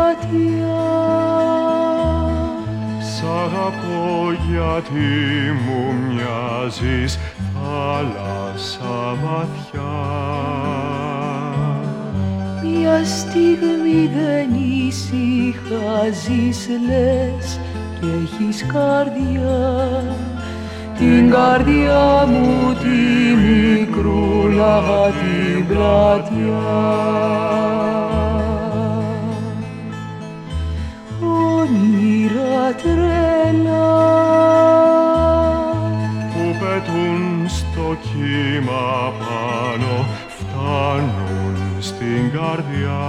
πλατιά. Σ' αγαπώ γιατί μου μοιάζεις θάλασσα βαθιά. Μια στιγμή δεν ησυχάζεις λες κι έχεις καρδιά, την καρδιά μου τη μικρούλα την πλατιά. Όνειρα τρελά που πετούν στο κύμα πάνω φτάνουν στην καρδιά.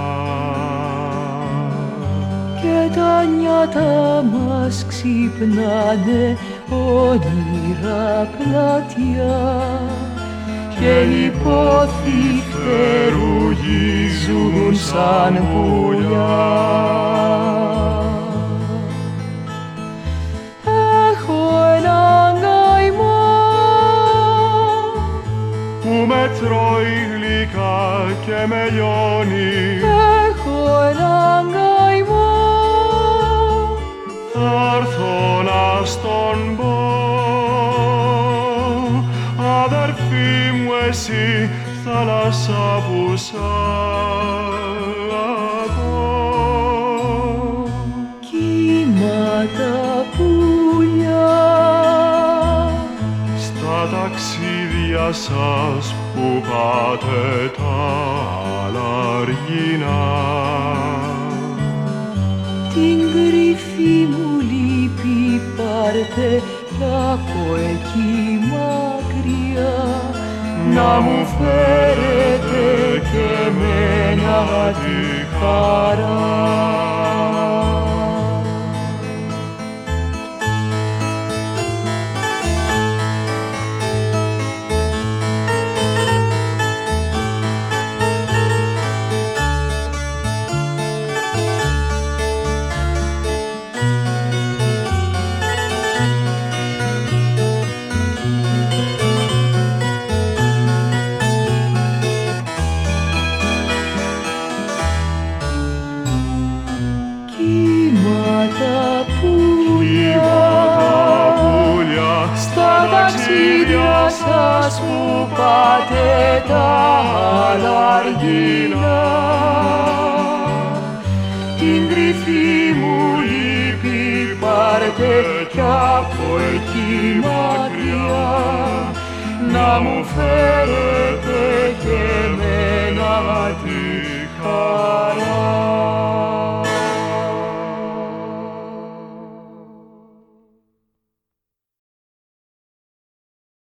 Και τα νιάτα μας ξυπνάνε όνειρα πλατιά και οι πόθοι φτερουγίζουν σαν πουλιά. Έχω έναν καημό που με τρώει γλυκά και με λιώνει. Έχω έναν καημό Θα έρθω να στον πω, αδερφή μου εσύ, θάλασσα που σ' αγαπώ. Κύματα πουλιά Στα ταξίδια σας που πάτε τα λαργινά, την κρυφή μου λύπη πάρτε κι από εκεί μακριά, να μου φέρετε και εμένα τη χαρά. Κύματα πουλιά στα ταξίδια σας που πάτε τα λαργινά, την κρυφή μου λύπη πάρτε κι από εκεί μακριά, να μου φέρετε